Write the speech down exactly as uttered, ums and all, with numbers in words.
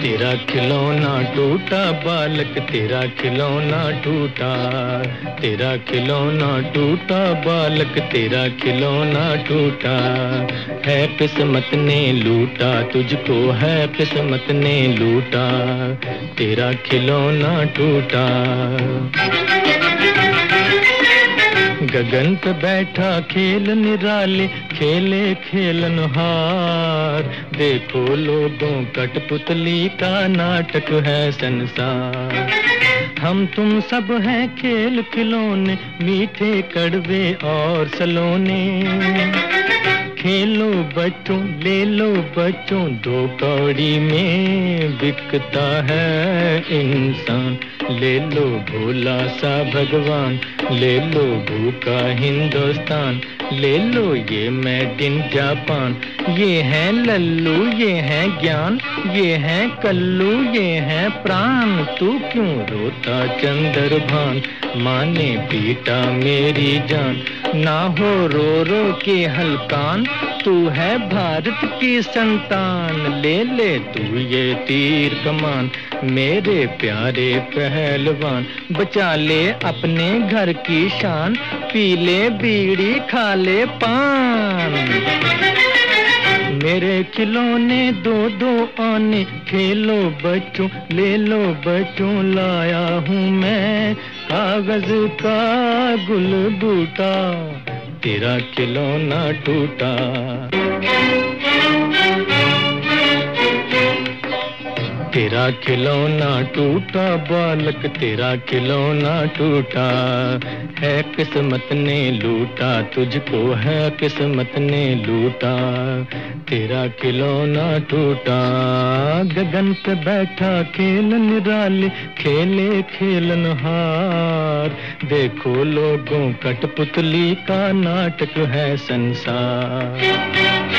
तेरा खिलौना टूटा बालक, तेरा खिलौना टूटा, तेरा खिलौना टूटा बालक, तेरा खिलौना टूटा। है किस्मत ने लूटा तुझको, है किस्मत ने लूटा, तेरा खिलौना टूटा। गगन पे बैठा खेल निराले, खेले खेलनहार। देखो लोगों कठपुतली का नाटक है संसार। हम तुम सब हैं खेल खिलौने, मीठे कड़वे और सलोने। खेलो बच्चों ले लो बच्चों, दो कौड़ी में बिकता है इंसान। ले लो भोला सा भगवान, ले लो भूखा हिंदुस्तान, ले लो ये मेड इन जापान। ये है लल्लू ये है ज्ञान, ये है कल्लू ये है प्राण। तू क्यों रोता चंद्रभान, माँ ने पीटा मेरी जान। ना हो रो रो के हलकान, तू है भारत की संतान। ले ले तू ये तीर कमान, मेरे प्यारे पहलवान। बचा ले अपने घर की शान, पी ले बीड़ी खा ले पान। मेरे खिलौने दो दो आने, खेलो बच्चों ले लो बच्चों। लाया हूँ मैं कागज का गुलबूटा, तेरा खिलौना टूटा। तेरा खिलौना टूटा बालक, तेरा खिलौना टूटा। है किस्मत ने लूटा तुझको, है किस्मत ने लूटा, तेरा खिलौना टूटा। गगन पे बैठा खेल निराले, खेले खेलनहार। देखो लोगों कठपुतली का नाटक है संसार।